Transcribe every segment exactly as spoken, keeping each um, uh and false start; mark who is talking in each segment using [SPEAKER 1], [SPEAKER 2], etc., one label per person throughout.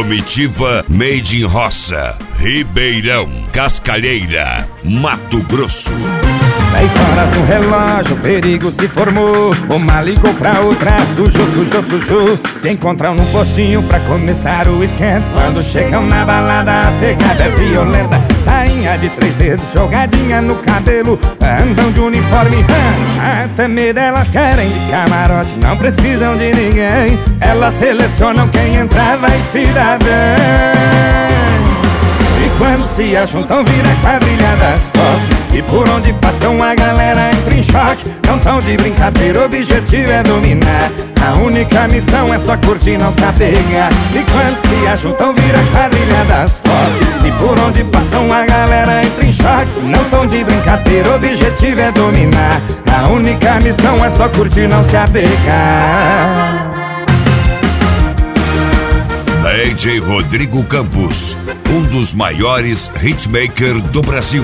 [SPEAKER 1] Comitiva Made in Roça, Ribeirão, Cascalheira, Mato Grosso.
[SPEAKER 2] Dez horas no relógio, o perigo se formou. Uma ligou pra outra, sujou, sujou, sujou. Se encontram num postinho pra começar o esquento. Quando chegam na balada, a pegada é violenta. Sainha de três dedos, jogadinha no cabelo. Andam de uniforme, hum, até medo elas querem. De camarote, não precisam de ninguém. Elas selecionam quem entrar vai se dar bem. E quando se ajuntam vira quadrilha das top. E por onde passam a galera entra em choque. Não tão de brincadeira, o objetivo é dominar. A única missão é só curtir, não se apegar. E quando se ajuntam vira quadrilha das top. E por onde passam a galera entra em choque. Não tão de brincadeira, o objetivo é dominar. A única missão é só curtir, não se apegar.
[SPEAKER 1] D J Rodrigo Campos, um dos maiores hitmakers do Brasil.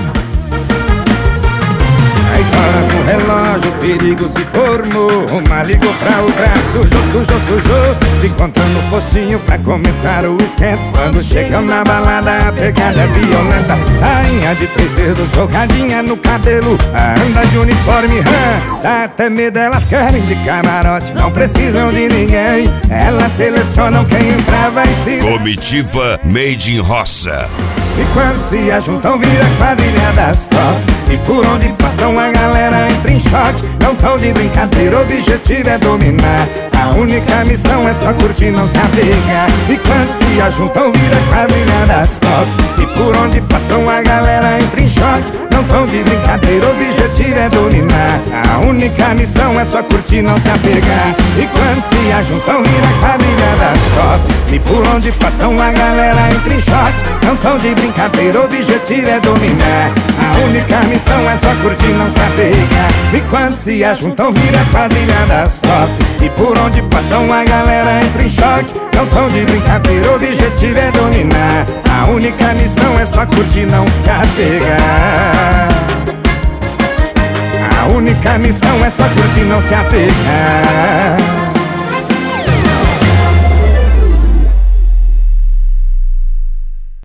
[SPEAKER 2] Dez horas no relógio, o perigo se formou. Uma ligou pra outra, sujou, sujou, sujou. Se encontram no postinho pra começar o esquento. Quando chegam na balada, a pegada é violenta. Sainha de três dedos, jogadinha no cabelo. Anda de uniforme, hum, dá até medo elas querem. De camarote, não precisam de ninguém. Elas selecionam quem entrar vai se...
[SPEAKER 1] Comitiva Made in Roça.
[SPEAKER 2] E quando se ajuntam vira quadrilha das top. E por onde passam a galera entra em choque. Não tão de brincadeira, o objetivo é dominar. A única missão é só curtir, não se apegar. E quando se ajuntam vira quadrilha das top. E por onde passam a galera entra em choque. Não tão de brincadeira, o objetivo é dominar. A única missão é só curtir, não se apegar. E quando se ajuntam vira quadrilha das top. E por onde passam a galera entra em choque. Não tão de brincadeira, o objetivo é dominar. A única missão é só curtir, não se apegar. E quando se ajuntam vira quadrilha das top. E por onde passam a galera entra em choque. Não tão de brincadeira, o objetivo é dominar. A única missão é só curtir, não se apegar. A única missão é só curtir, não se apegar.